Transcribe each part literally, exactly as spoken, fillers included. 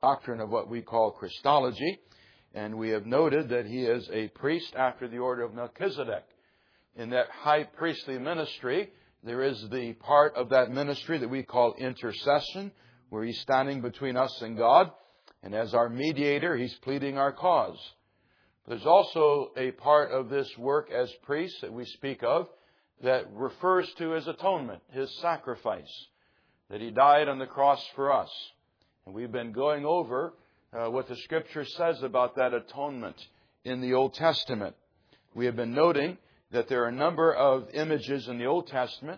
doctrine of what we call Christology. And we have noted that he is a priest after the order of Melchizedek. In that high priestly ministry, there is the part of that ministry that we call intercession, where he's standing between us and God. And as our mediator, he's pleading our cause. There's also a part of this work as priest that we speak of that refers to his atonement, his sacrifice, that he died on the cross for us. And we've been going over uh, what the Scripture says about that atonement in the Old Testament. We have been noting that there are a number of images in the Old Testament,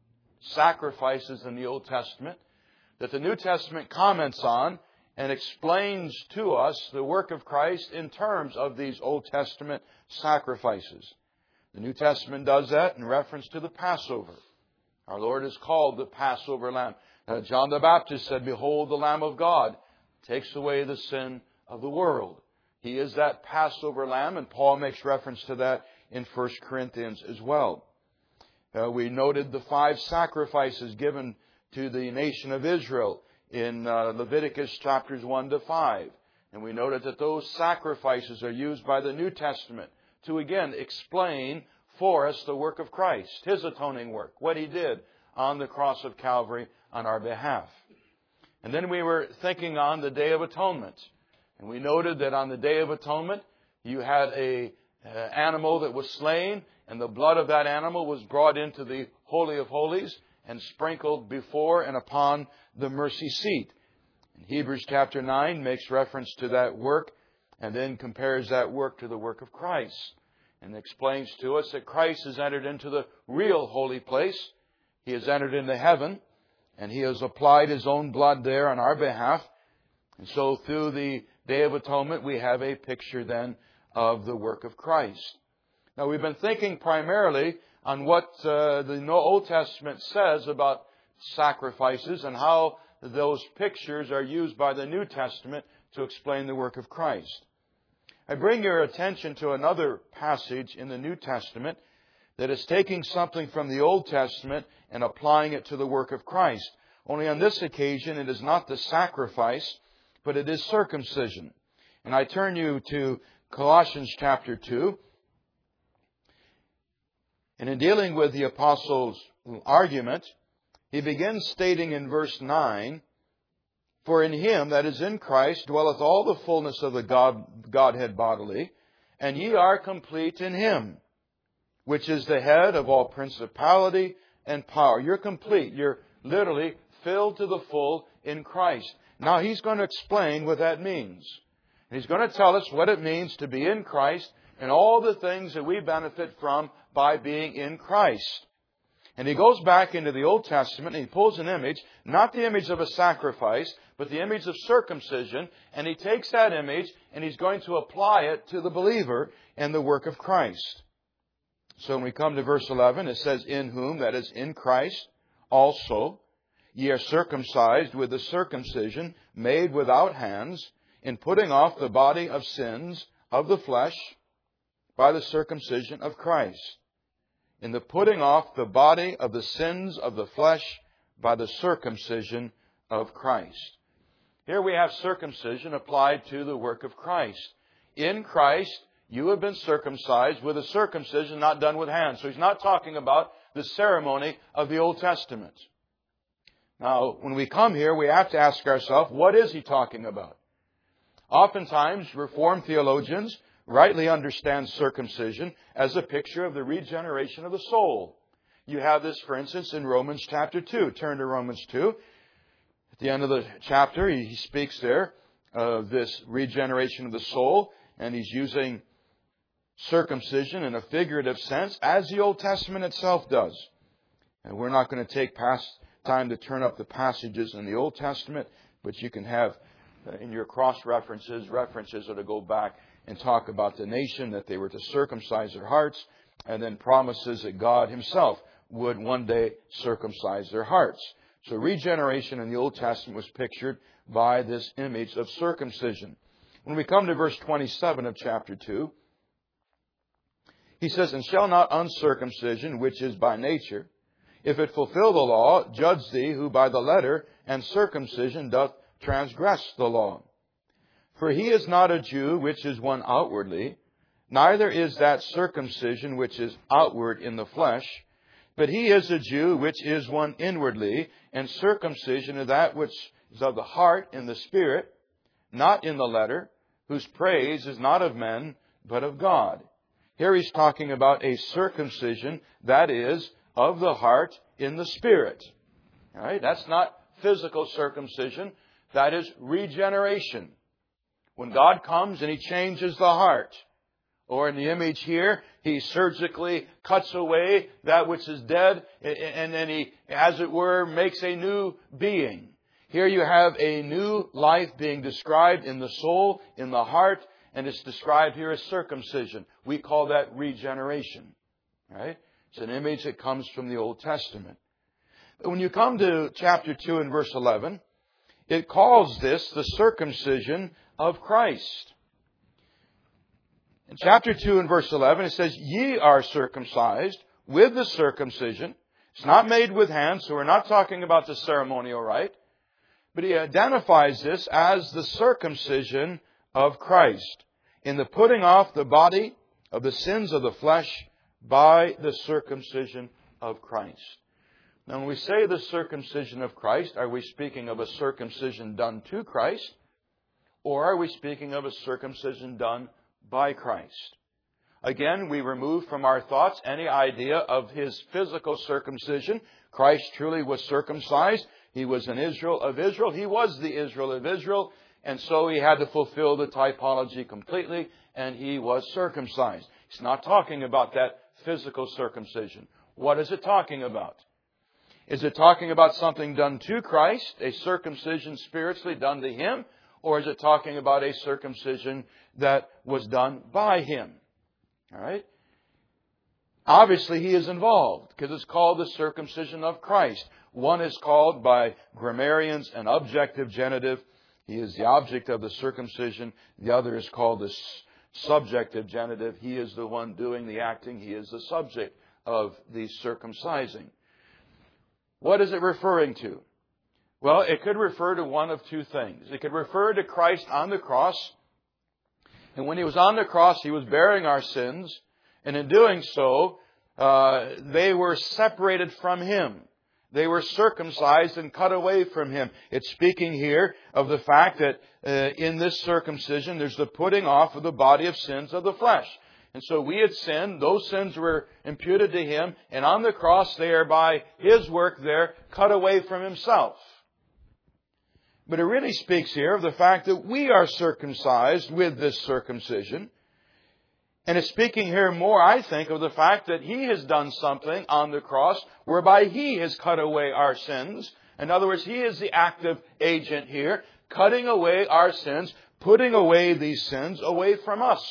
sacrifices in the Old Testament, that the New Testament comments on and explains to us the work of Christ in terms of these Old Testament sacrifices. The New Testament does that in reference to the Passover. Our Lord is called the Passover Lamb. Uh, John the Baptist said, "Behold the Lamb of God, takes away the sin of the world." He is that Passover Lamb, and Paul makes reference to that in First Corinthians as well. Uh, we noted the five sacrifices given to the nation of Israel in uh, Leviticus chapters one to five. And we noted that those sacrifices are used by the New Testament to again explain for us the work of Christ, His atoning work, what He did on the cross of Calvary on our behalf. And then we were thinking on the Day of Atonement. And we noted that on the Day of Atonement, you had a uh, animal that was slain, and the blood of that animal was brought into the Holy of Holies and sprinkled before and upon the mercy seat. And Hebrews chapter nine makes reference to that work and then compares that work to the work of Christ and explains to us that Christ has entered into the real holy place. He has entered into heaven, and He has applied His own blood there on our behalf. And so through the Day of Atonement, we have a picture then of the work of Christ. Now, we've been thinking primarily on what uh, the Old Testament says about sacrifices and how those pictures are used by the New Testament to explain the work of Christ. I bring your attention to another passage in the New Testament that is taking something from the Old Testament and applying it to the work of Christ. Only on this occasion, it is not the sacrifice, but it is circumcision. And I turn you to Colossians chapter two. And in dealing with the apostle's argument, he begins stating in verse nine, "For in Him," that is in Christ, "dwelleth all the fullness of the God, Godhead bodily, and ye are complete in Him, which is the head of all principality and power." You're complete. You're literally filled to the full in Christ. Now He's going to explain what that means. And He's going to tell us what it means to be in Christ and all the things that we benefit from by being in Christ. And he goes back into the Old Testament and he pulls an image, not the image of a sacrifice, but the image of circumcision, and he takes that image and he's going to apply it to the believer and the work of Christ. So when we come to verse eleven, it says, "In whom," that is in Christ, "also ye are circumcised with the circumcision made without hands, in putting off the body of sins of the flesh by the circumcision of Christ." In the putting off the body of the sins of the flesh by the circumcision of Christ. Here we have circumcision applied to the work of Christ. In Christ, you have been circumcised with a circumcision not done with hands. So he's not talking about the ceremony of the Old Testament. Now, when we come here, we have to ask ourselves, what is he talking about? Oftentimes, Reformed theologians rightly understand circumcision as a picture of the regeneration of the soul. You have this, for instance, in Romans chapter two. Turn to Romans two. At the end of the chapter, he speaks there of this regeneration of the soul, and he's using circumcision in a figurative sense, as the Old Testament itself does. And we're not going to take past time to turn up the passages in the Old Testament, but you can have in your cross-references, references that go back and talk about the nation, that they were to circumcise their hearts, and then promises that God Himself would one day circumcise their hearts. So regeneration in the Old Testament was pictured by this image of circumcision. When we come to verse twenty-seven of chapter two, he says, "And shall not uncircumcision, which is by nature, if it fulfill the law, judge thee who by the letter and circumcision doth transgress the law. For he is not a Jew which is one outwardly, neither is that circumcision which is outward in the flesh, but he is a Jew which is one inwardly, and circumcision is that which is of the heart in the Spirit, not in the letter, whose praise is not of men, but of God. Here he's talking about a circumcision that is of the heart in the Spirit. All right? That's not physical circumcision. That is regeneration. When God comes and He changes the heart, or in the image here, He surgically cuts away that which is dead, and then He, as it were, makes a new being. Here you have a new life being described in the soul, in the heart, and it's described here as circumcision. We call that regeneration. Right? It's an image that comes from the Old Testament. But when you come to chapter two and verse eleven, it calls this the circumcision of Christ. In chapter two and verse eleven, it says, "Ye are circumcised with the circumcision." It's not made with hands, so we're not talking about the ceremonial rite. But he identifies this as the circumcision of Christ, in the putting off the body of the sins of the flesh by the circumcision of Christ. Now, when we say the circumcision of Christ, are we speaking of a circumcision done to Christ? Or are we speaking of a circumcision done by Christ? Again, we remove from our thoughts any idea of His physical circumcision. Christ truly was circumcised. He was an Israel of Israel. He was the Israel of Israel. And so He had to fulfill the typology completely, and He was circumcised. It's not talking about that physical circumcision. What is it talking about? Is it talking about something done to Christ, a circumcision spiritually done to Him? Or is it talking about a circumcision that was done by Him? All right? Obviously, He is involved because it's called the circumcision of Christ. One is called by grammarians an objective genitive. He is the object of the circumcision. The other is called the subjective genitive. He is the one doing the acting. He is the subject of the circumcising. What is it referring to? Well, it could refer to one of two things. It could refer to Christ on the cross. And when He was on the cross, He was bearing our sins. And in doing so, uh, they were separated from Him. They were circumcised and cut away from Him. It's speaking here of the fact that uh, in this circumcision, there's the putting off of the body of sins of the flesh. And so we had sinned. Those sins were imputed to Him. And on the cross, they are by His work there, cut away from Himself. But it really speaks here of the fact that we are circumcised with this circumcision. And it's speaking here more, I think, of the fact that He has done something on the cross whereby He has cut away our sins. In other words, He is the active agent here, cutting away our sins, putting away these sins away from us.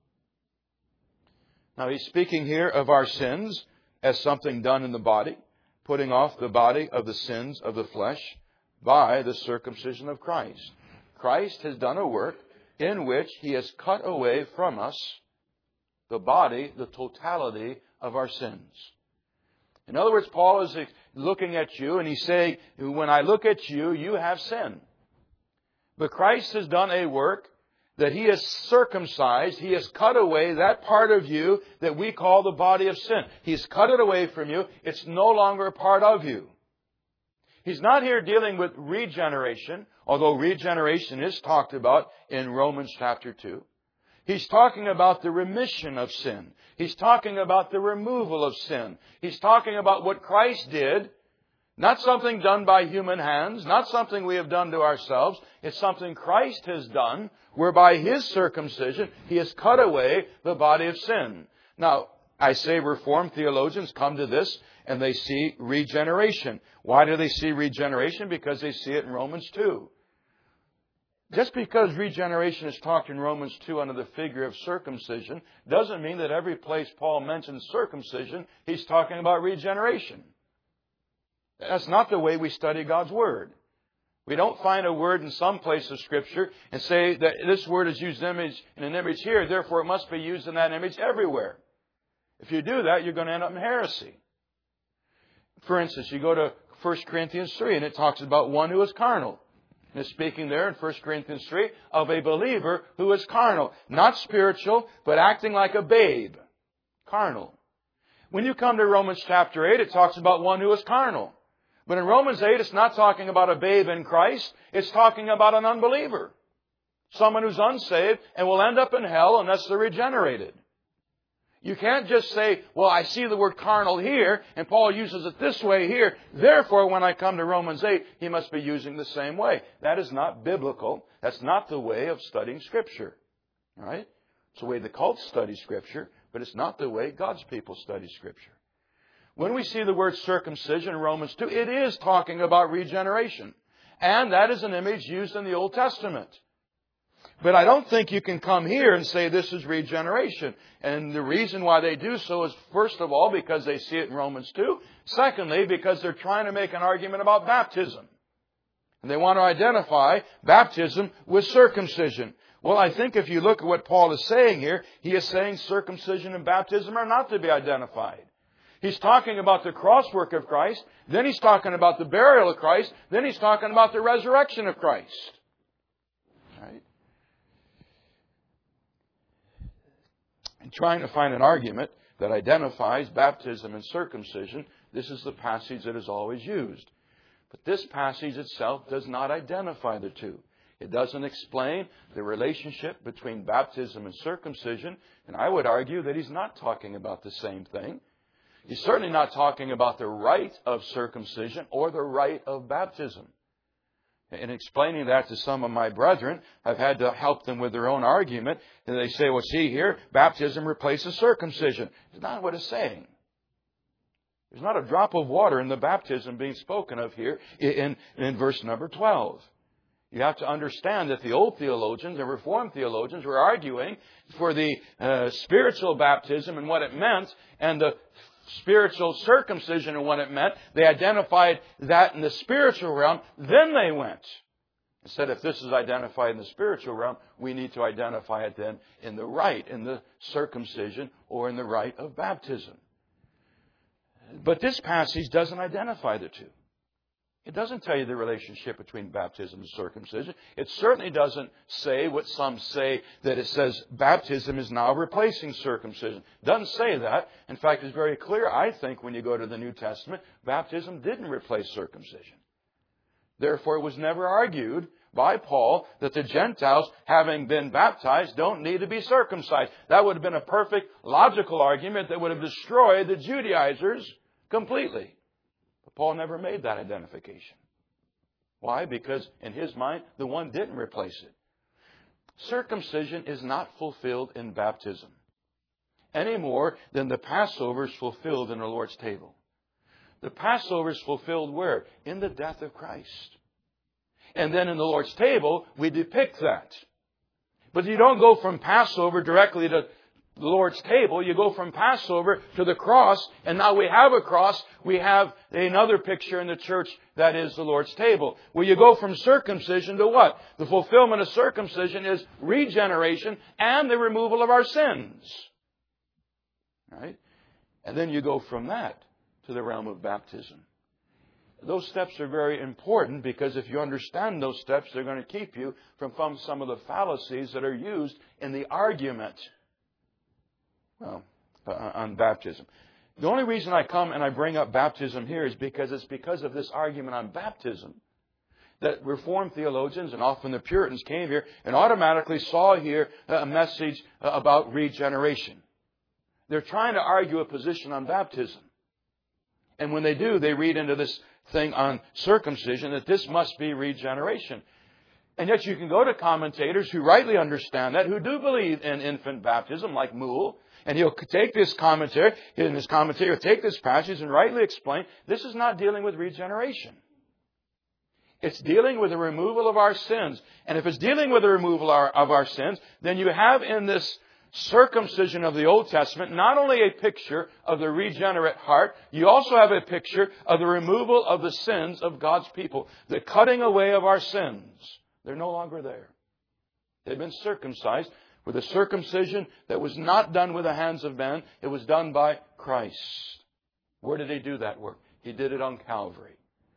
Now, He's speaking here of our sins as something done in the body, putting off the body of the sins of the flesh by the circumcision of Christ. Christ has done a work in which He has cut away from us the body, the totality of our sins. In other words, Paul is looking at you and he's saying, when I look at you, you have sin. But Christ has done a work that He has circumcised. He has cut away that part of you that we call the body of sin. He's cut it away from you. It's no longer a part of you. He's not here dealing with regeneration, although regeneration is talked about in Romans chapter two. He's talking about the remission of sin. He's talking about the removal of sin. He's talking about what Christ did, not something done by human hands, not something we have done to ourselves. It's something Christ has done, whereby His circumcision, He has cut away the body of sin. Now, I say Reformed theologians come to this and they see regeneration. Why do they see regeneration? Because they see it in Romans two. Just because regeneration is talked in Romans two under the figure of circumcision doesn't mean that every place Paul mentions circumcision, he's talking about regeneration. That's not the way we study God's Word. We don't find a word in some place of Scripture and say that this word is used in an image, in an image here, therefore it must be used in that image everywhere. If you do that, you're going to end up in heresy. For instance, you go to First Corinthians three and it talks about one who is carnal. And it's speaking there in First Corinthians three of a believer who is carnal. Not spiritual, but acting like a babe. Carnal. When you come to Romans chapter eight, it talks about one who is carnal. But in Romans eight, it's not talking about a babe in Christ. It's talking about an unbeliever. Someone who's unsaved and will end up in hell unless they're regenerated. You can't just say, well, I see the word carnal here, and Paul uses it this way here. Therefore, when I come to Romans eight, he must be using the same way. That is not biblical. That's not the way of studying Scripture. All right? It's the way the cults study Scripture, but it's not the way God's people study Scripture. When we see the word circumcision in Romans two, it is talking about regeneration. And that is an image used in the Old Testament. But I don't think you can come here and say this is regeneration. And the reason why they do so is, first of all, because they see it in Romans two. Secondly, because they're trying to make an argument about baptism. And they want to identify baptism with circumcision. Well, I think if you look at what Paul is saying here, he is saying circumcision and baptism are not to be identified. He's talking about the cross work of Christ. Then he's talking about the burial of Christ. Then he's talking about the resurrection of Christ. Right? And trying to find an argument that identifies baptism and circumcision, this is the passage that is always used. But this passage itself does not identify the two. It doesn't explain the relationship between baptism and circumcision. And I would argue that he's not talking about the same thing. He's certainly not talking about the rite of circumcision or the rite of baptism. In explaining that to some of my brethren, I've had to help them with their own argument. And they say, well, see here, baptism replaces circumcision. It's not what it's saying. There's not a drop of water in the baptism being spoken of here in, in verse number twelve. You have to understand that the old theologians, the Reformed theologians, were arguing for the uh, spiritual baptism and what it meant, and the spiritual circumcision and what it meant. They identified that in the spiritual realm. Then they went and said, if this is identified in the spiritual realm, we need to identify it then in the rite, in the circumcision or in the rite of baptism. But this passage doesn't identify the two. It doesn't tell you the relationship between baptism and circumcision. It certainly doesn't say what some say, that it says baptism is now replacing circumcision. It doesn't say that. In fact, it's very clear, I think, when you go to the New Testament, baptism didn't replace circumcision. Therefore, it was never argued by Paul that the Gentiles, having been baptized, don't need to be circumcised. That would have been a perfect logical argument that would have destroyed the Judaizers completely. Paul never made that identification. Why? Because in his mind, the one didn't replace it. Circumcision is not fulfilled in baptism any more than the Passover is fulfilled in the Lord's table. The Passover is fulfilled where? In the death of Christ. And then in the Lord's table, we depict that. But you don't go from Passover directly to the Lord's table. You go from Passover to the cross, and now we have a cross. We have another picture in the church that is the Lord's table. Where you go from circumcision to what? The fulfillment of circumcision is regeneration and the removal of our sins. Right? And then you go from that to the realm of baptism. Those steps are very important, because if you understand those steps, they're going to keep you from, from some of the fallacies that are used in the argument Well, uh, on baptism. The only reason I come and I bring up baptism here is because it's because of this argument on baptism that Reformed theologians and often the Puritans came here and automatically saw here a message about regeneration. They're trying to argue a position on baptism. And when they do, they read into this thing on circumcision that this must be regeneration. And yet you can go to commentators who rightly understand that, who do believe in infant baptism, like Moule, and he'll take this commentary, in his commentary, he'll take this passage and rightly explain, this is not dealing with regeneration. It's dealing with the removal of our sins. And if it's dealing with the removal of our sins, then you have in this circumcision of the Old Testament not only a picture of the regenerate heart, you also have a picture of the removal of the sins of God's people, the cutting away of our sins. They're no longer there. They've been circumcised with a circumcision that was not done with the hands of men. It was done by Christ. Where did He do that work? He did it on Calvary.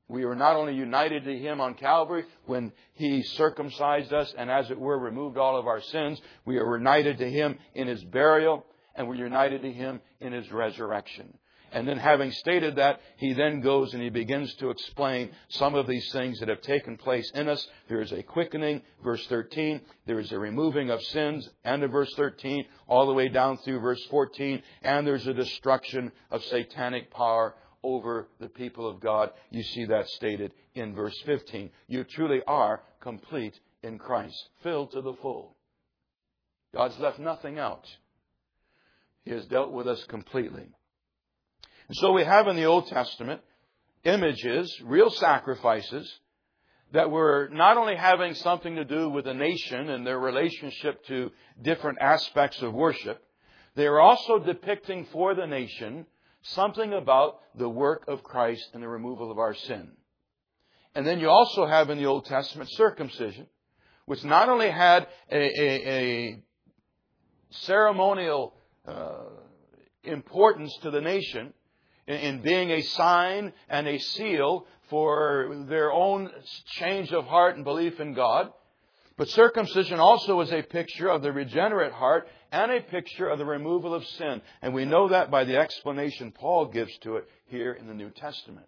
We were not only united to Him on Calvary when He circumcised us and, as it were, removed all of our sins. We are united to Him in His burial, and we're united to Him in His resurrection. And then, having stated that, He then goes and He begins to explain some of these things that have taken place in us. There is a quickening, verse thirteen. There is a removing of sins, end of verse thirteen, all the way down through verse fourteen. And there's a destruction of satanic power over the people of God. You see that stated in verse fifteen. You truly are complete in Christ, filled to the full. God's left nothing out. He has dealt with us completely. And so we have in the Old Testament images, real sacrifices, that were not only having something to do with the nation and their relationship to different aspects of worship, they are also depicting for the nation something about the work of Christ and the removal of our sin. And then you also have in the Old Testament circumcision, which not only had a, a, a ceremonial uh, importance to the nation in, in being a sign and a seal for their own change of heart and belief in God, but circumcision also is a picture of the regenerate heart and a picture of the removal of sin. And we know that by the explanation Paul gives to it here in the New Testament.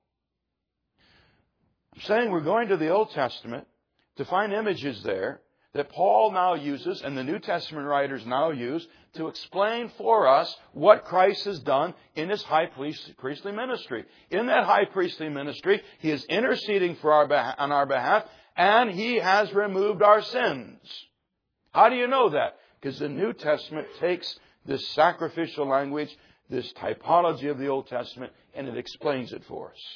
I'm saying we're going to the Old Testament to find images there that Paul now uses and the New Testament writers now use to explain for us what Christ has done in His high priestly ministry. In that high priestly ministry, He is interceding for our behalf, on our behalf, and He has removed our sins. How do you know that? Because the New Testament takes this sacrificial language, this typology of the Old Testament, and it explains it for us.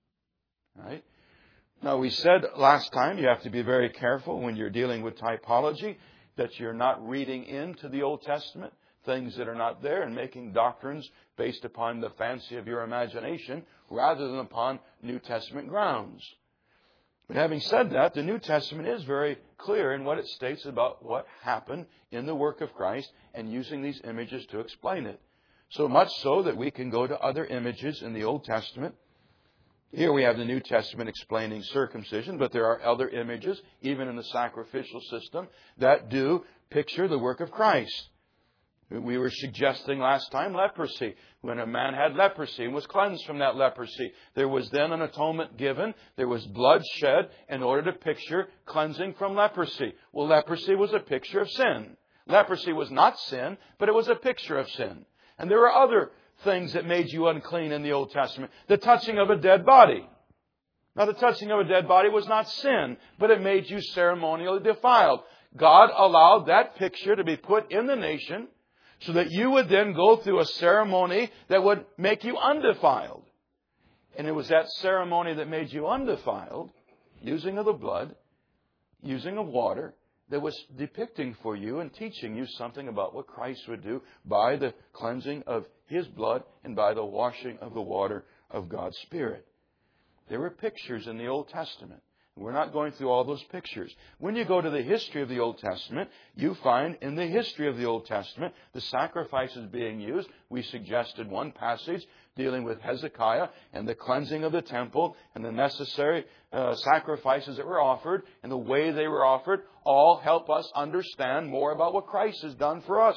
Right? Now, we said last time you have to be very careful when you're dealing with typology that you're not reading into the Old Testament things that are not there and making doctrines based upon the fancy of your imagination rather than upon New Testament grounds. But having said that, the New Testament is very clear in what it states about what happened in the work of Christ and using these images to explain it. So much so that we can go to other images in the Old Testament. Here we have the New Testament explaining circumcision, but there are other images, even in the sacrificial system, that do picture the work of Christ. We were suggesting last time leprosy. When a man had leprosy and was cleansed from that leprosy, there was then an atonement given. There was blood shed in order to picture cleansing from leprosy. Well, leprosy was a picture of sin. Leprosy was not sin, but it was a picture of sin. And there were other things that made you unclean in the Old Testament. The touching of a dead body. Now, the touching of a dead body was not sin, but it made you ceremonially defiled. God allowed that picture to be put in the nation so that you would then go through a ceremony that would make you undefiled. And it was that ceremony that made you undefiled, using of the blood, using of water, that was depicting for you and teaching you something about what Christ would do by the cleansing of His blood and by the washing of the water of God's Spirit. There were pictures in the Old Testament. We're not going through all those pictures. When you go to the history of the Old Testament, you find in the history of the Old Testament the sacrifices being used. We suggested one passage dealing with Hezekiah and the cleansing of the temple and the necessary uh, sacrifices that were offered and the way they were offered all help us understand more about what Christ has done for us.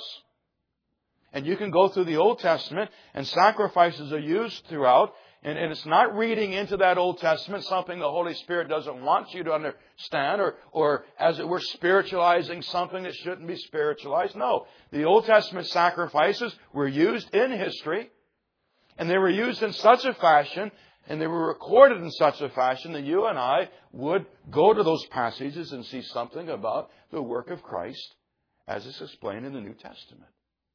And you can go through the Old Testament and sacrifices are used throughout. And, and it's not reading into that Old Testament something the Holy Spirit doesn't want you to understand or, or as it were, spiritualizing something that shouldn't be spiritualized. No. The Old Testament sacrifices were used in history, and they were used in such a fashion, and they were recorded in such a fashion that you and I would go to those passages and see something about the work of Christ as is explained in the New Testament.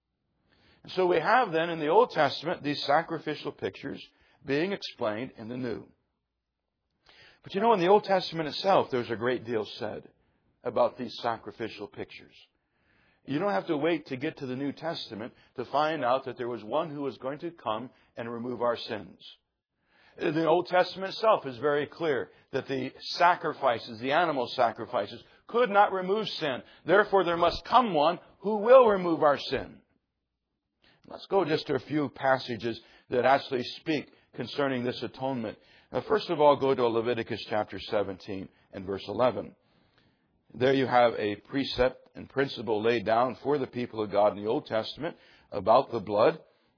And so we have then in the Old Testament these sacrificial pictures being explained in the New. But you know, in the Old Testament itself, there's a great deal said about these sacrificial pictures. You don't have to wait to get to the New Testament to find out that there was one who was going to come and remove our sins. The Old Testament itself is very clear that the sacrifices, the animal sacrifices, could not remove sin. Therefore, there must come one who will remove our sin. Let's go just to a few passages that actually speak concerning this atonement. Uh, first of all, go to Leviticus chapter seventeen and verse eleven. There you have a precept and principle laid down for the people of God in the Old Testament about the blood.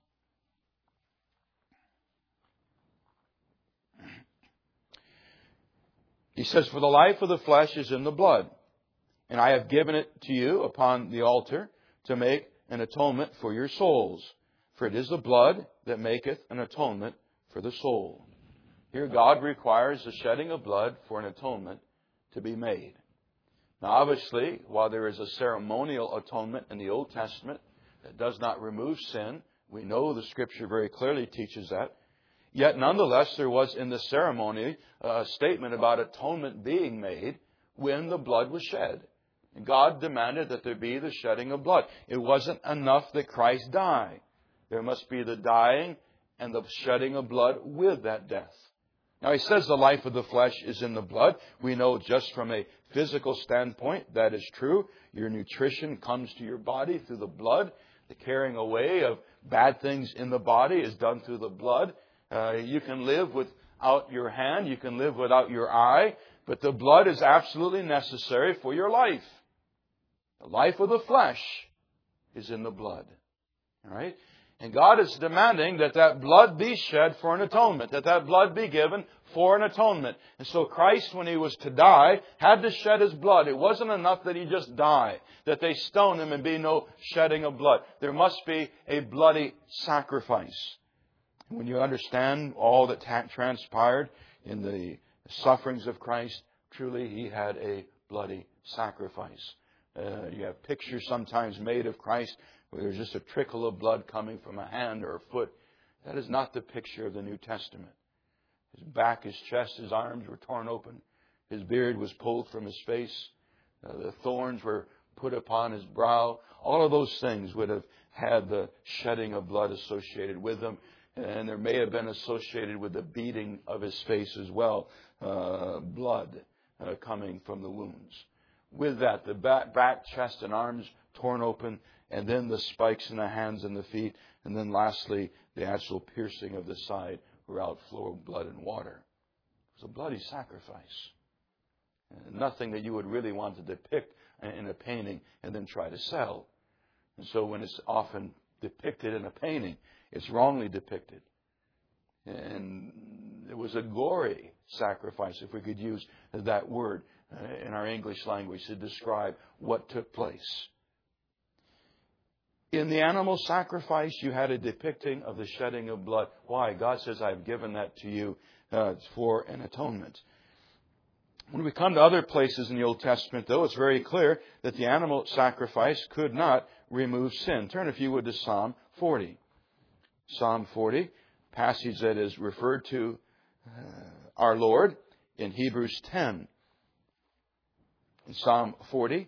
He says, "For the life of the flesh is in the blood, and I have given it to you upon the altar to make an atonement for your souls. For it is the blood that maketh an atonement for the soul." Here God requires the shedding of blood for an atonement to be made. Now obviously, while there is a ceremonial atonement in the Old Testament that does not remove sin, we know the Scripture very clearly teaches that. Yet nonetheless, there was in the ceremony a statement about atonement being made when the blood was shed. And God demanded that there be the shedding of blood. It wasn't enough that Christ die. There must be the dying and the shedding of blood with that death. Now he says the life of the flesh is in the blood. We know just from a physical standpoint that is true. Your nutrition comes to your body through the blood. The carrying away of bad things in the body is done through the blood. Uh, you can live without your hand. You can live without your eye. But the blood is absolutely necessary for your life. The life of the flesh is in the blood. All right? And God is demanding that that blood be shed for an atonement, that that blood be given for an atonement. And so Christ, when He was to die, had to shed His blood. It wasn't enough that He just die, that they stone Him and be no shedding of blood. There must be a bloody sacrifice. When you understand all that transpired in the sufferings of Christ, truly He had a bloody sacrifice. Uh, you have pictures sometimes made of Christ where there's just a trickle of blood coming from a hand or a foot. That is not the picture of the New Testament. His back, His chest, His arms were torn open. His beard was pulled from His face. Uh, the thorns were put upon His brow. All of those things would have had the shedding of blood associated with them. And there may have been associated with the beating of His face as well. Uh, blood uh, coming from the wounds. With that, the back, back, chest, and arms torn open, and then the spikes in the hands and the feet, and then lastly, the actual piercing of the side where outflowed blood and water. It was a bloody sacrifice. And nothing that you would really want to depict in a painting and then try to sell. And so when it's often depicted in a painting, it's wrongly depicted. And it was a gory sacrifice, if we could use that word in our English language to describe what took place. In the animal sacrifice, you had a depicting of the shedding of blood. Why? God says, I've given that to you uh, for an atonement. When we come to other places in the Old Testament, though, it's very clear that the animal sacrifice could not remove sin. Turn, if you would, to Psalm forty. Psalm forty, passage that is referred to uh, our Lord in Hebrews ten. In Psalm forty,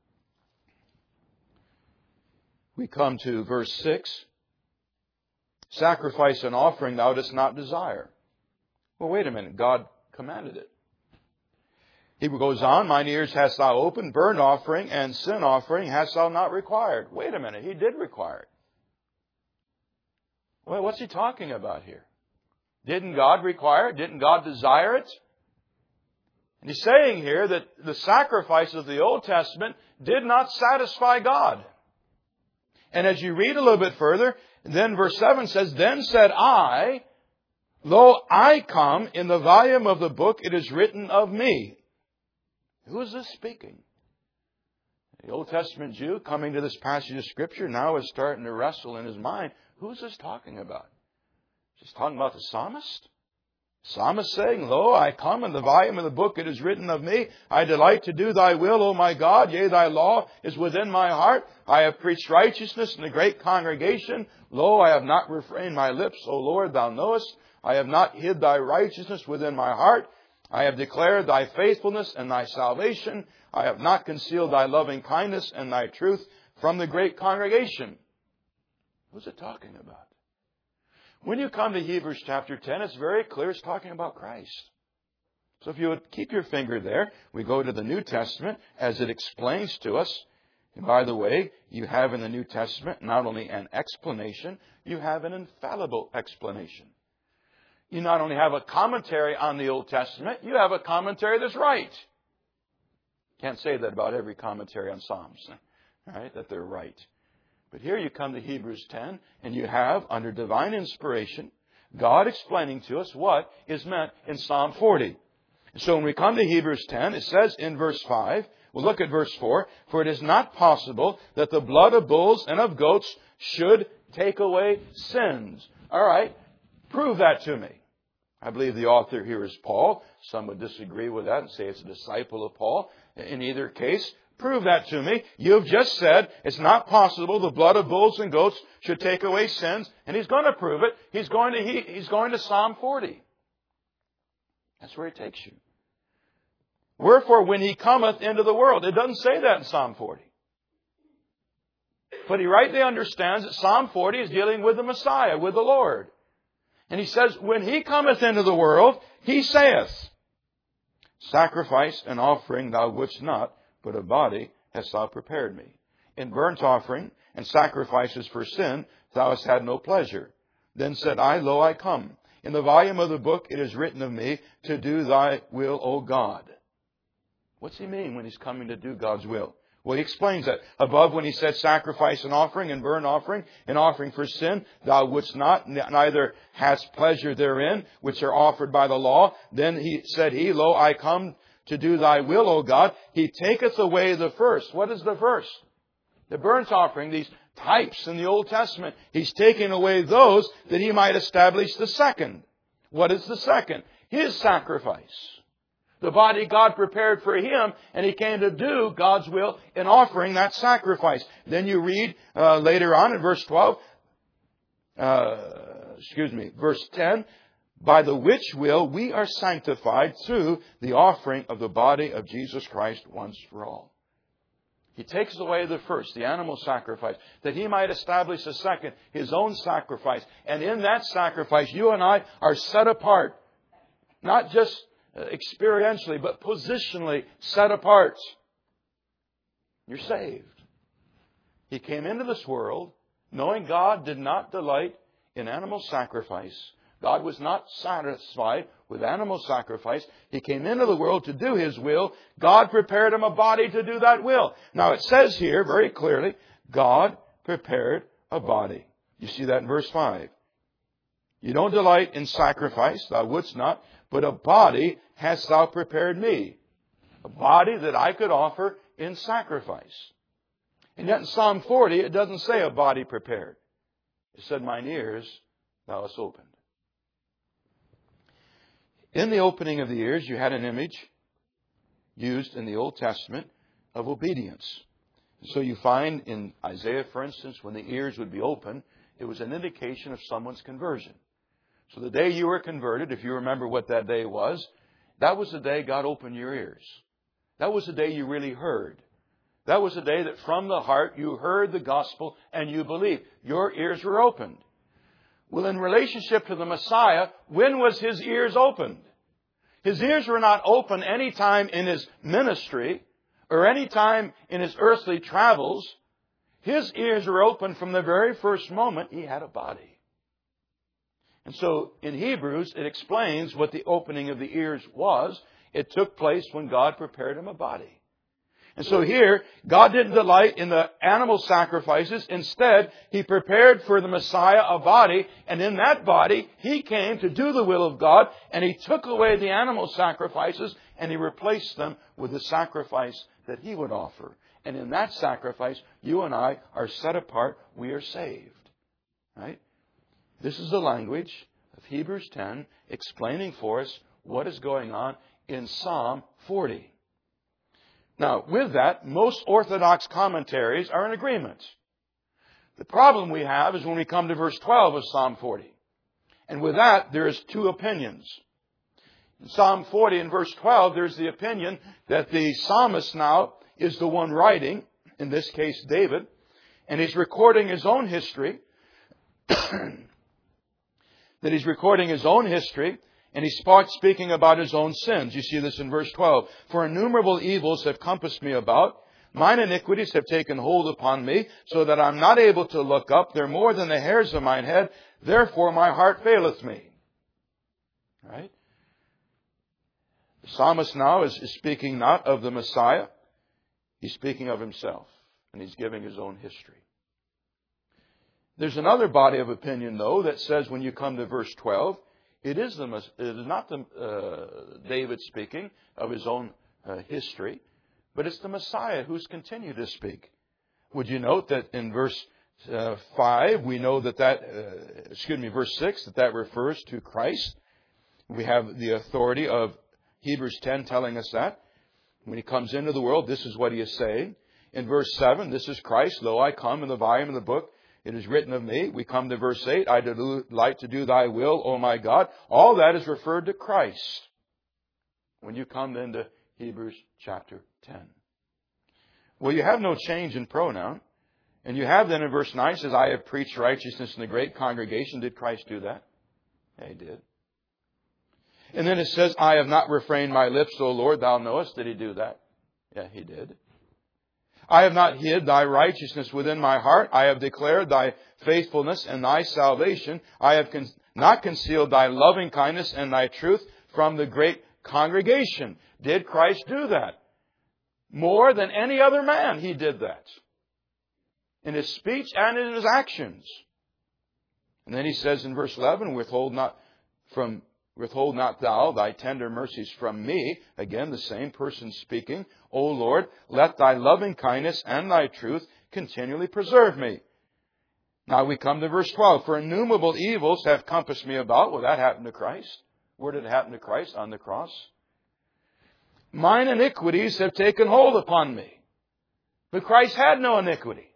we come to verse six. Sacrifice and offering thou dost not desire. Well, wait a minute. God commanded it. He goes on, mine ears hast thou opened, burnt offering and sin offering hast thou not required. Wait a minute. He did require it. Well, what's He talking about here? Didn't God require it? Didn't God desire it? And He's saying here that the sacrifice of the Old Testament did not satisfy God. And as you read a little bit further, then verse seven says, Then said I, Lo, I come, in the volume of the book it is written of me. Who is this speaking? The Old Testament Jew coming to this passage of Scripture now is starting to wrestle in his mind. Who's this talking about? Is he talking about the psalmist? Psalmist saying, Lo, I come, in the volume of the book it is written of me. I delight to do thy will, O my God. Yea, thy law is within my heart. I have preached righteousness in the great congregation. Lo, I have not refrained my lips, O Lord, thou knowest. I have not hid thy righteousness within my heart. I have declared thy faithfulness and thy salvation. I have not concealed thy loving kindness and thy truth from the great congregation. Who's it talking about? When you come to Hebrews chapter ten, it's very clear it's talking about Christ. So if you would keep your finger there, we go to the New Testament as it explains to us. And by the way, you have in the New Testament not only an explanation, you have an infallible explanation. You not only have a commentary on the Old Testament, you have a commentary that's right. Can't say that about every commentary on Psalms, right? That they're right. But here you come to Hebrews ten, and you have, under divine inspiration, God explaining to us what is meant in Psalm forty. So when we come to Hebrews ten, it says in verse five, we'll look at verse four, for it is not possible that the blood of bulls and of goats should take away sins. All right, prove that to me. I believe the author here is Paul. Some would disagree with that and say it's a disciple of Paul. In either case, prove that to me. You've just said it's not possible the blood of bulls and goats should take away sins. And he's going to prove it. He's going to, he, he's going to Psalm forty. That's where he takes you. Wherefore, when he cometh into the world. It doesn't say that in Psalm forty. But he rightly understands that Psalm forty is dealing with the Messiah, with the Lord. And he says, when he cometh into the world, he saith, sacrifice and offering thou wouldst not, but a body hast thou prepared me. In burnt offering and sacrifices for sin thou hast had no pleasure. Then said I, lo, I come. In the volume of the book it is written of me, to do thy will, O God. What's he mean when he's coming to do God's will? Well, he explains that. Above, when he said sacrifice and offering and burnt offering and offering for sin, thou wouldst not, neither hast pleasure therein, which are offered by the law. Then he said he, lo, I come to do thy will, O God. He taketh away the first. What is the first? The burnt offering, these types in the Old Testament. He's taking away those that he might establish the second. What is the second? His sacrifice. The body God prepared for him, and he came to do God's will in offering that sacrifice. Then you read uh, later on in verse twelve, uh, excuse me, verse ten, by the which will we are sanctified through the offering of the body of Jesus Christ once for all. He takes away the first, the animal sacrifice, that he might establish the second, his own sacrifice. And in that sacrifice, you and I are set apart, not just experientially, but positionally set apart. You're saved. He came into this world knowing God did not delight in animal sacrifice. God was not satisfied with animal sacrifice. He came into the world to do His will. God prepared Him a body to do that will. Now it says here very clearly, God prepared a body. You see that in verse five. You don't delight in sacrifice, thou wouldst not, but a body hast thou prepared me. A body that I could offer in sacrifice. And yet in Psalm forty, it doesn't say a body prepared. It said, mine ears thou hast opened. In the opening of the ears, you had an image used in the Old Testament of obedience. So you find in Isaiah, for instance, when the ears would be open, it was an indication of someone's conversion. So the day you were converted, if you remember what that day was, that was the day God opened your ears. That was the day you really heard. That was the day that from the heart you heard the gospel and you believed. Your ears were opened. Well, in relationship to the Messiah, when was His ears opened? His ears were not open any time in His ministry or any time in His earthly travels. His ears were open from the very first moment He had a body. And so in Hebrews, it explains what the opening of the ears was. It took place when God prepared Him a body. And so here, God didn't delight in the animal sacrifices. Instead, He prepared for the Messiah a body. And in that body, He came to do the will of God. And He took away the animal sacrifices and He replaced them with the sacrifice that He would offer. And in that sacrifice, you and I are set apart. We are saved. Right? This is the language of Hebrews ten explaining for us what is going on in Psalm forty. Now, with that, most Orthodox commentaries are in agreement. The problem we have is when we come to verse twelve of Psalm forty. And with that, there is two opinions. In Psalm forty and verse twelve, there's the opinion that the psalmist now is the one writing, in this case David, and he's recording his own history, that he's recording his own history, and he's speaking about his own sins. You see this in verse twelve. For innumerable evils have compassed me about. Mine iniquities have taken hold upon me, so that I'm not able to look up. They're more than the hairs of mine head. Therefore my heart faileth me. Right? The psalmist now is, is speaking not of the Messiah. He's speaking of himself. And he's giving his own history. There's another body of opinion, though, that says when you come to verse twelve, it is, the, it is not the, uh, David speaking of his own uh, history, but it's the Messiah who's continued to speak. Would you note that in verse uh, five, we know that that, uh, excuse me, verse six, that that refers to Christ. We have the authority of Hebrews ten telling us that. When he comes into the world, this is what he is saying. In verse seven, this is Christ. Lo, I come in the volume of the book. It is written of me. We come to verse eight. I delight to do thy will, O my God. All that is referred to Christ. When you come into Hebrews chapter ten. Well, you have no change in pronoun. And you have then in verse nine, it says, I have preached righteousness in the great congregation. Did Christ do that? Yeah, he did. And then it says, I have not refrained my lips, O Lord, thou knowest. Did he do that? Yeah, he did. I have not hid thy righteousness within my heart. I have declared thy faithfulness and thy salvation. I have con- not concealed thy loving kindness and thy truth from the great congregation. Did Christ do that? More than any other man, he did that. In his speech and in his actions. And then he says in verse eleven, withhold not from Withhold not thou thy tender mercies from me. Again, the same person speaking. O Lord, let thy loving kindness and thy truth continually preserve me. Now we come to verse twelve. For innumerable evils have compassed me about. Well, that happened to Christ. Where did it happen to Christ? On the cross. Mine iniquities have taken hold upon me. But Christ had no iniquity.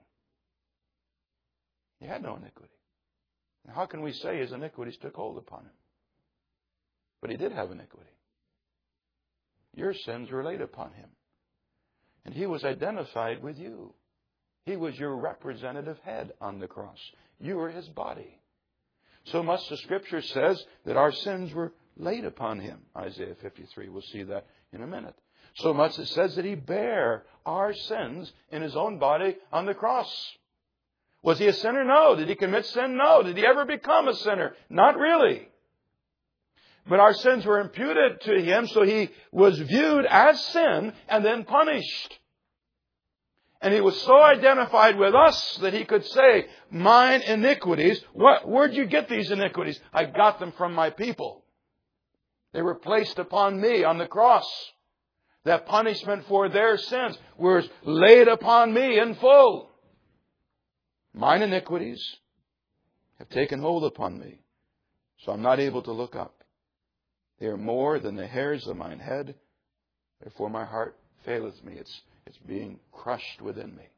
He had no iniquity. Now, how can we say his iniquities took hold upon him? But he did have iniquity. Your sins were laid upon him. And he was identified with you. He was your representative head on the cross. You were his body. So much the Scripture says that our sins were laid upon him. Isaiah fifty-three, we'll see that in a minute. So much it says that he bare our sins in his own body on the cross. Was he a sinner? No. Did he commit sin? No. Did he ever become a sinner? Not really. But our sins were imputed to him, so he was viewed as sin and then punished. And he was so identified with us that he could say, mine iniquities, what, where'd you get these iniquities? I got them from my people. They were placed upon me on the cross. That punishment for their sins was laid upon me in full. Mine iniquities have taken hold upon me, so I'm not able to look up. They are more than the hairs of mine head. Therefore my heart faileth me. It's, it's being crushed within me.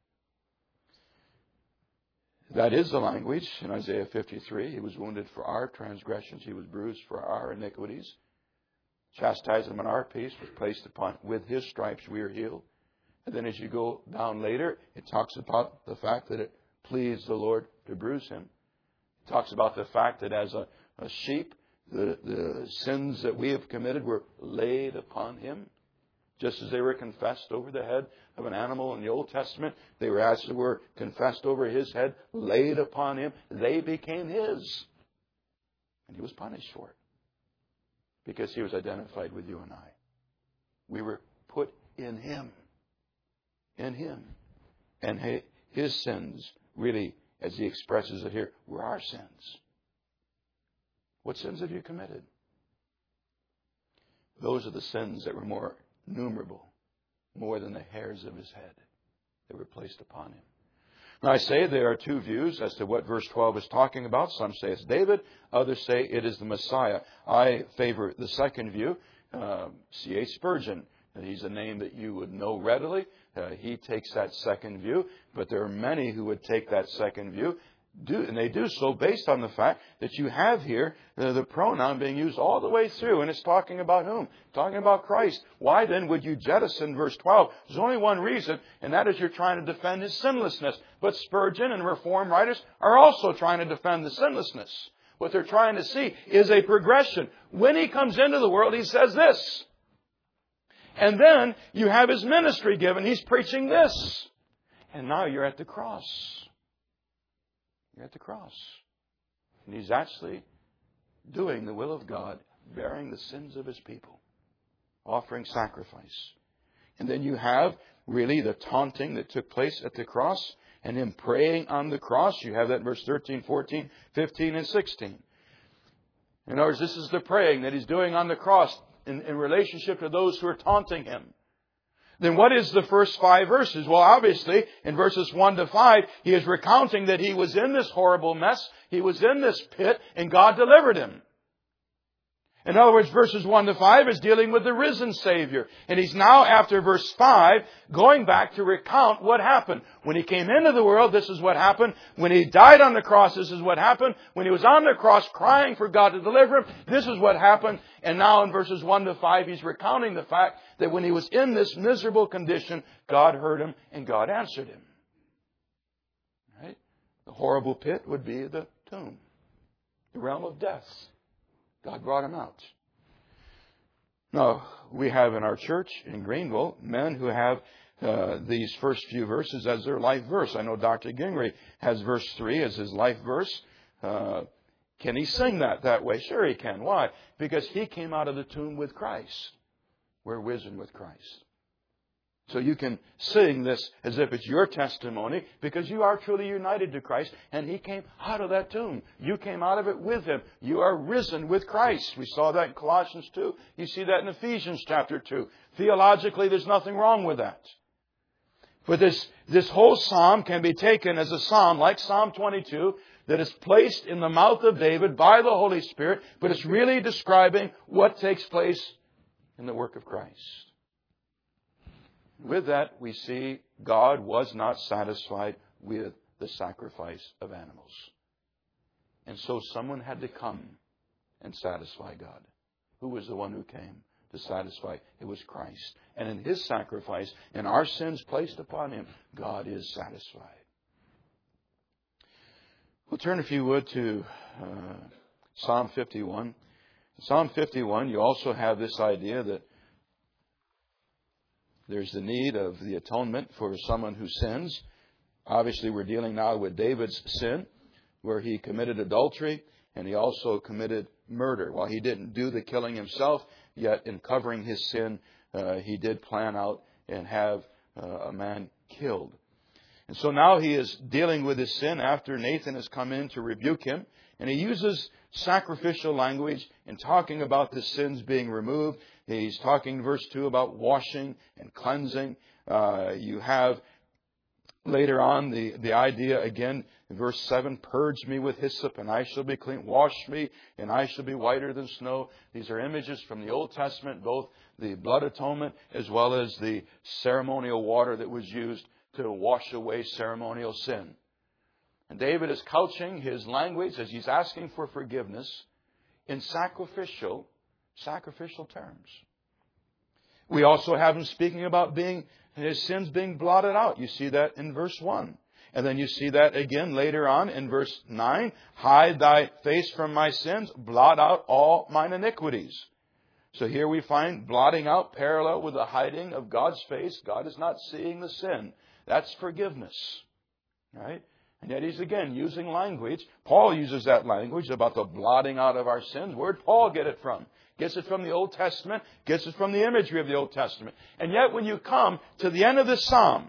That is the language in Isaiah fifty-three. He was wounded for our transgressions. He was bruised for our iniquities. Chastisement on our peace was placed upon. With his stripes we are healed. And then as you go down later, it talks about the fact that it pleased the Lord to bruise him. It talks about the fact that as a, a sheep, The, the sins that we have committed were laid upon him. Just as they were confessed over the head of an animal in the Old Testament, they were, as it were, confessed over his head, laid upon him. They became his. And he was punished for it. Because he was identified with you and I. We were put in him. In him. And his sins, really, as he expresses it here, were our sins. What sins have you committed? Those are the sins that were more numerable, more than the hairs of his head that were placed upon him. Now I say there are two views as to what verse twelve is talking about. Some say it's David, others say it is the Messiah. I favor the second view. Uh, C H Spurgeon, he's a name that you would know readily. Uh, he takes that second view, but there are many who would take that second view. Do, and they do so based on the fact that you have here uh, the pronoun being used all the way through. And it's talking about whom? Talking about Christ. Why then would you jettison verse twelve? There's only one reason, and that is you're trying to defend his sinlessness. But Spurgeon and Reformed writers are also trying to defend the sinlessness. What they're trying to see is a progression. When he comes into the world, he says this. And then you have his ministry given. He's preaching this. And now you're at the cross. You're at the cross. And he's actually doing the will of God bearing the sins of His people, offering sacrifice. And then you have really the taunting that took place at the cross and Him praying on the cross. You have that in verse thirteen, fourteen, fifteen, and sixteen. In other words, this is the praying that He's doing on the cross in, in relationship to those who are taunting Him. Then what is the first five verses? Well, obviously, in verses one to five, He is recounting that He was in this horrible mess. He was in this pit, and God delivered Him. In other words, verses one to five is dealing with the risen Savior. And He's now, after verse five, going back to recount what happened. When He came into the world, this is what happened. When He died on the cross, this is what happened. When He was on the cross crying for God to deliver Him, this is what happened. And now in verses one to five, He's recounting the fact that when He was in this miserable condition, God heard Him and God answered Him. Right? The horrible pit would be the tomb, the realm of death. God brought Him out. Now, we have in our church in Greenville men who have uh, these first few verses as their life verse. I know Doctor Gingrey has verse three as his life verse. Uh, can he sing that that way? Sure he can. Why? Because he came out of the tomb with Christ. We're risen with Christ. So you can sing this as if it's your testimony because you are truly united to Christ and He came out of that tomb. You came out of it with Him. You are risen with Christ. We saw that in Colossians two. You see that in Ephesians chapter two. Theologically, there's nothing wrong with that. But this, this whole psalm can be taken as a psalm like Psalm twenty-two that is placed in the mouth of David by the Holy Spirit, but it's really describing what takes place in the work of Christ. With that, we see God was not satisfied with the sacrifice of animals. And so someone had to come and satisfy God. Who was the one who came to satisfy? It was Christ. And in His sacrifice, and our sins placed upon Him, God is satisfied. We'll turn, if you would, to uh, Psalm fifty-one. In Psalm fifty-one, you also have this idea that there's the need of the atonement for someone who sins. Obviously, we're dealing now with David's sin, where he committed adultery and he also committed murder. While he didn't do the killing himself, yet in covering his sin, uh, he did plan out and have uh, a man killed. And so now he is dealing with his sin after Nathan has come in to rebuke him. And he uses sacrificial language in talking about the sins being removed. He's talking in verse two about washing and cleansing. Uh, you have later on the, the idea again in verse seven, purge me with hyssop and I shall be clean. Wash me and I shall be whiter than snow. These are images from the Old Testament, both the blood atonement as well as the ceremonial water that was used to wash away ceremonial sin. And David is couching his language as he's asking for forgiveness in sacrificial, sacrificial terms. We also have him speaking about being his sins being blotted out. You see that in verse one. And then you see that again later on in verse nine. Hide thy face from my sins, blot out all mine iniquities. So here we find blotting out parallel with the hiding of God's face. God is not seeing the sin. That's forgiveness. Right? And yet he's again using language. Paul uses that language about the blotting out of our sins. Where'd Paul get it from? Gets it from the Old Testament. Gets it from the imagery of the Old Testament. And yet when you come to the end of this psalm,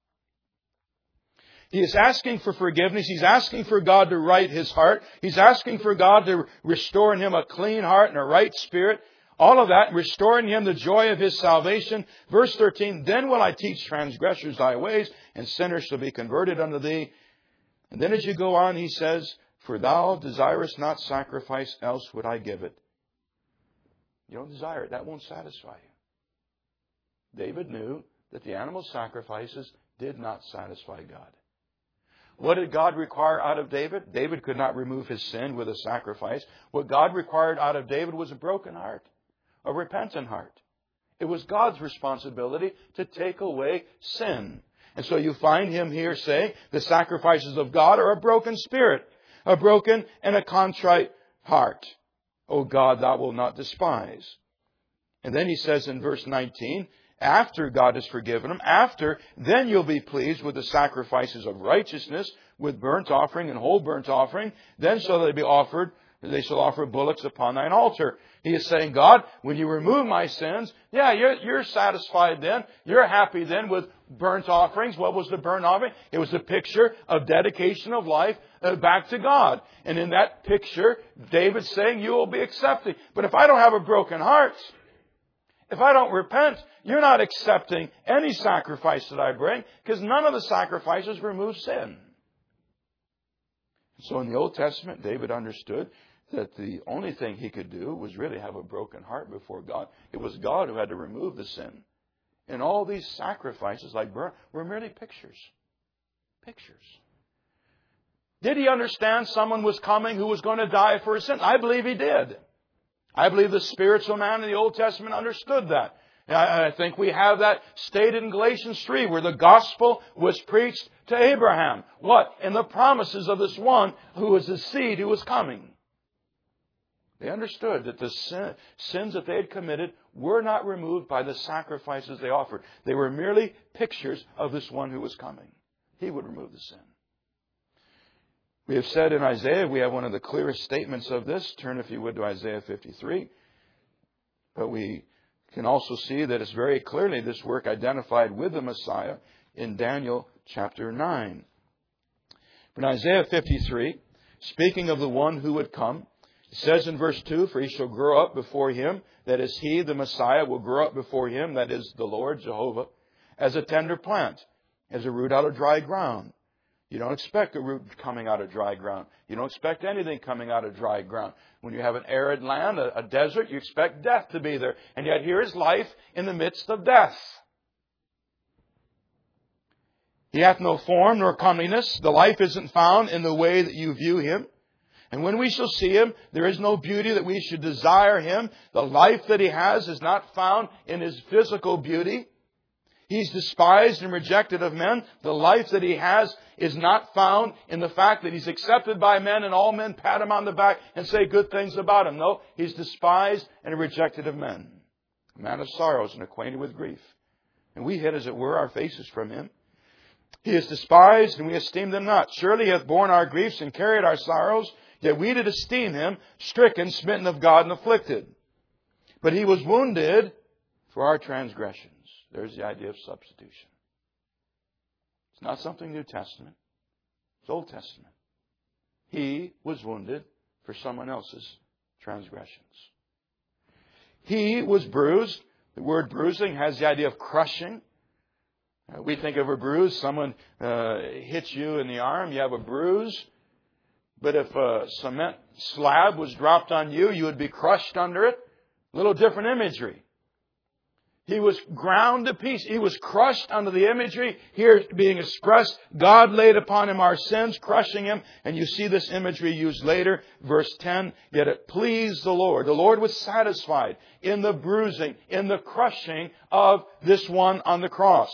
he is asking for forgiveness. He's asking for God to right his heart. He's asking for God to restore in him a clean heart and a right spirit. All of that, restoring him the joy of his salvation. Verse thirteen, then will I teach transgressors thy ways, and sinners shall be converted unto thee. And then as you go on, he says, for thou desirest not sacrifice, else would I give it. You don't desire it. That won't satisfy you. David knew that the animal sacrifices did not satisfy God. What did God require out of David? David could not remove his sin with a sacrifice. What God required out of David was a broken heart, a repentant heart. It was God's responsibility to take away sin. And so you find him here saying the sacrifices of God are a broken spirit, a broken and a contrite heart. O God, thou wilt not despise. And then he says in verse nineteen, after God has forgiven him, after, then you'll be pleased with the sacrifices of righteousness, with burnt offering and whole burnt offering. Then shall they be offered they shall offer bullocks upon thine altar. He is saying, God, when you remove my sins, yeah, you're, you're satisfied then. You're happy then with burnt offerings. What was the burnt offering? It was a picture of dedication of life uh, back to God. And in that picture, David's saying, you will be accepted. But if I don't have a broken heart, if I don't repent, you're not accepting any sacrifice that I bring, because none of the sacrifices remove sin. So in the Old Testament, David understood that the only thing he could do was really have a broken heart before God. It was God who had to remove the sin. And all these sacrifices like burnt were merely pictures. Pictures. Did he understand someone was coming who was going to die for his sin? I believe he did. I believe the spiritual man in the Old Testament understood that. And I think we have that stated in Galatians three, where the gospel was preached to Abraham. What? In the promises of this one who was the seed who was coming. They understood that the sin, sins that they had committed were not removed by the sacrifices they offered. They were merely pictures of this one who was coming. He would remove the sin. We have said in Isaiah, we have one of the clearest statements of this. Turn, if you would, to Isaiah fifty-three. But we can also see that it's very clearly this work identified with the Messiah in Daniel chapter nine. In Isaiah fifty-three, speaking of the one who would come, it says in verse two, for he shall grow up before him, that is he, the Messiah, will grow up before him, that is the Lord, Jehovah, as a tender plant, as a root out of dry ground. You don't expect a root coming out of dry ground. You don't expect anything coming out of dry ground. When you have an arid land, a, a desert, you expect death to be there. And yet here is life in the midst of death. He hath no form nor comeliness. The life isn't found in the way that you view him. And when we shall see him, there is no beauty that we should desire him. The life that he has is not found in his physical beauty. He's despised and rejected of men. The life that he has is not found in the fact that he's accepted by men and all men pat him on the back and say good things about him. No, he's despised and rejected of men. A man of sorrows and acquainted with grief. And we hid, as it were, our faces from him. He is despised and we esteemed him not. Surely he hath borne our griefs and carried our sorrows. Yet we did esteem him stricken, smitten of God, and afflicted. But he was wounded for our transgressions. There's the idea of substitution. It's not something New Testament. It's Old Testament. He was wounded for someone else's transgressions. He was bruised. The word bruising has the idea of crushing. Uh, we think of a bruise. Someone uh, hits you in the arm. You have a bruise. But if a cement slab was dropped on you, you would be crushed under it. A little different imagery. He was ground to pieces. He was crushed under the imagery here being expressed. God laid upon him our sins, crushing him. And you see this imagery used later, verse ten. Yet it pleased the Lord. The Lord was satisfied in the bruising, in the crushing of this one on the cross.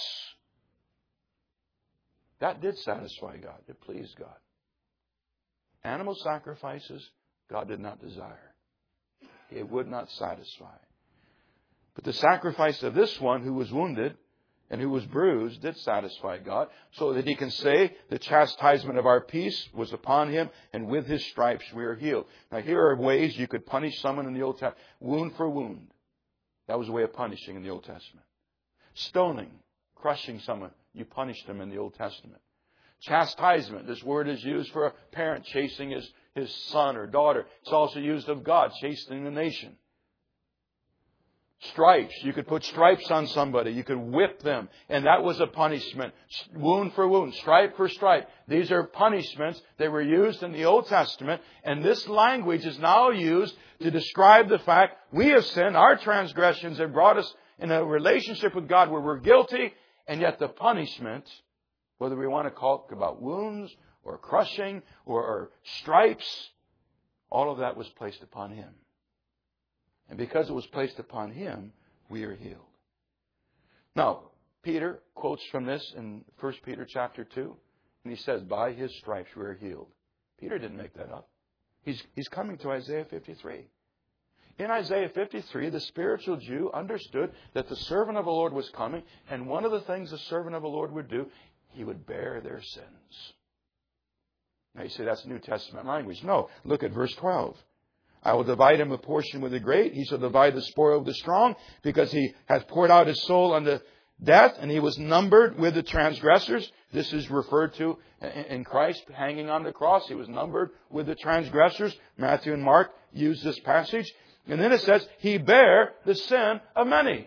That did satisfy God. It pleased God. Animal sacrifices, God did not desire. It would not satisfy. But the sacrifice of this one who was wounded and who was bruised did satisfy God, so that he can say the chastisement of our peace was upon him, and with his stripes we are healed. Now here are ways you could punish someone in the Old Testament. Wound for wound. That was a way of punishing in the Old Testament. Stoning, crushing someone, you punished them in the Old Testament. Chastisement. This word is used for a parent chasing his, his son or daughter. It's also used of God, chastening the nation. Stripes. You could put stripes on somebody. You could whip them. And that was a punishment. Wound for wound. Stripe for stripe. These are punishments that were used in the Old Testament. And this language is now used to describe the fact we have sinned. Our transgressions have brought us in a relationship with God where we're guilty. And yet the punishment, whether we want to talk about wounds or crushing or, or stripes, all of that was placed upon him. And because it was placed upon him, we are healed. Now, Peter quotes from this in First Peter chapter two, and he says, by his stripes we are healed. Peter didn't make that up. He's, he's coming to Isaiah fifty-three. In Isaiah fifty-three, the spiritual Jew understood that the servant of the Lord was coming, and one of the things the servant of the Lord would do, he would bear their sins. Now you say that's New Testament language. No, look at verse twelve. I will divide him a portion with the great. He shall divide the spoil with the strong, because he hath poured out his soul unto death, and he was numbered with the transgressors. This is referred to in Christ hanging on the cross. He was numbered with the transgressors. Matthew and Mark use this passage. And then it says, he bare the sin of many.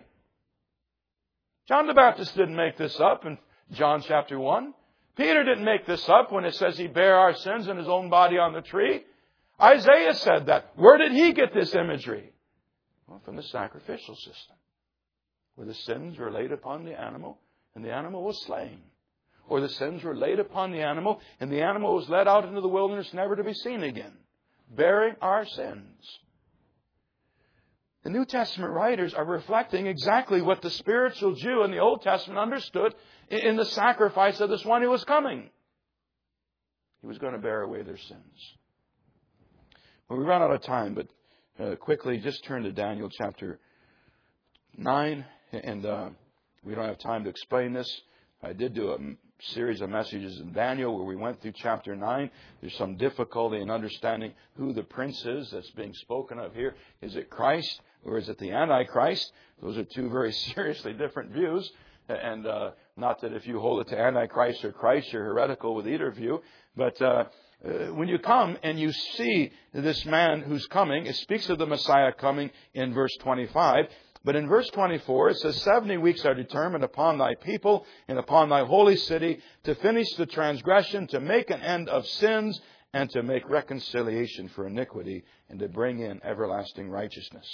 John the Baptist didn't make this up in John chapter one. Peter didn't make this up when it says he bare our sins in his own body on the tree. Isaiah said that. Where did he get this imagery? Well, from the sacrificial system, where the sins were laid upon the animal and the animal was slain. Or the sins were laid upon the animal and the animal was led out into the wilderness never to be seen again, bearing our sins. The New Testament writers are reflecting exactly what the spiritual Jew in the Old Testament understood in the sacrifice of this one who was coming. He was going to bear away their sins. Well, we run out of time, but uh, quickly just turn to Daniel chapter nine. And uh, we don't have time to explain this. I did do a series of messages in Daniel where we went through chapter nine. There's some difficulty in understanding who the prince is that's being spoken of here. Is it Christ or is it the Antichrist? Those are two very seriously different views. And uh, not that if you hold it to Antichrist or Christ, you're heretical with either view. But uh, uh, when you come and you see this man who's coming, it speaks of the Messiah coming in verse twenty-five. But in verse twenty-four, it says, seventy weeks are determined upon thy people and upon thy holy city to finish the transgression, to make an end of sins, and to make reconciliation for iniquity, and to bring in everlasting righteousness.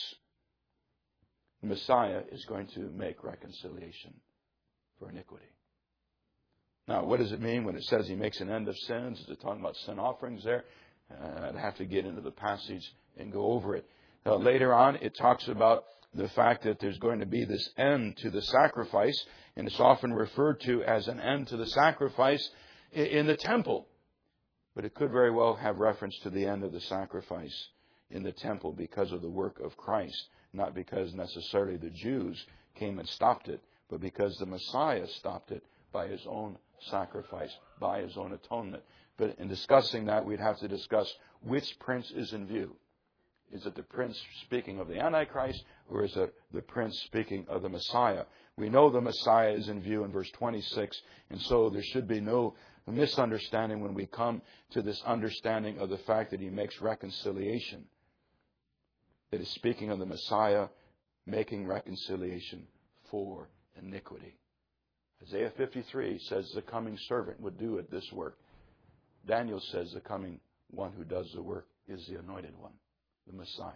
The Messiah is going to make reconciliation for iniquity. Now, what does it mean when it says he makes an end of sins? Is it talking about sin offerings there? Uh, I'd have to get into the passage and go over it. Uh, later on, it talks about the fact that there's going to be this end to the sacrifice, and it's often referred to as an end to the sacrifice in the temple. But it could very well have reference to the end of the sacrifice in the temple because of the work of Christ, not because necessarily the Jews came and stopped it, but because the Messiah stopped it by his own sacrifice, by his own atonement. But in discussing that, we'd have to discuss which prince is in view. Is it the prince speaking of the Antichrist, or is it the prince speaking of the Messiah? We know the Messiah is in view in verse twenty-six, and so there should be no misunderstanding when we come to this understanding of the fact that he makes reconciliation. That is speaking of the Messiah making reconciliation for iniquity. Isaiah fifty-three says the coming servant would do it, this work. Daniel says the coming one who does the work is the anointed one, the Messiah.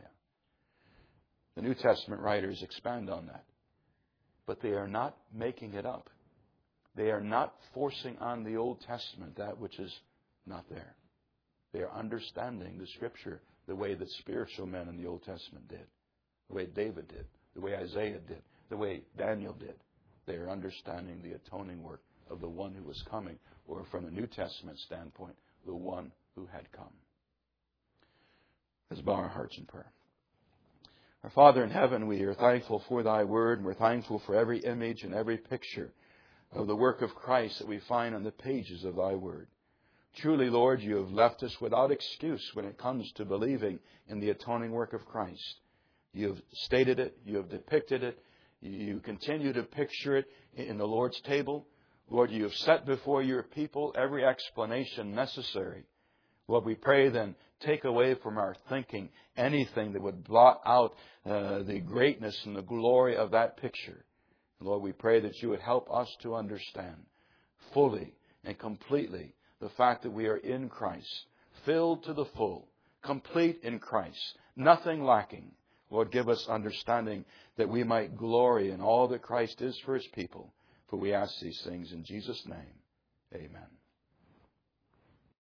The New Testament writers expand on that. But they are not making it up. They are not forcing on the Old Testament that which is not there. They are understanding the Scripture the way that spiritual men in the Old Testament did. The way David did. The way Isaiah did. The way Daniel did. They are understanding the atoning work of the one who was coming, or from a New Testament standpoint, the one who had come. Let's bow our hearts in prayer. Our Father in heaven, we are thankful for thy word, and we're thankful for every image and every picture of the work of Christ that we find on the pages of thy word. Truly, Lord, you have left us without excuse when it comes to believing in the atoning work of Christ. You have stated it, you have depicted it, you continue to picture it in the Lord's table. Lord, you have set before your people every explanation necessary. Lord, we pray then, take away from our thinking anything that would blot out uh, the greatness and the glory of that picture. Lord, we pray that you would help us to understand fully and completely the fact that we are in Christ, filled to the full, complete in Christ, nothing lacking. Lord, give us understanding that we might glory in all that Christ is for his people. For we ask these things in Jesus' name. Amen.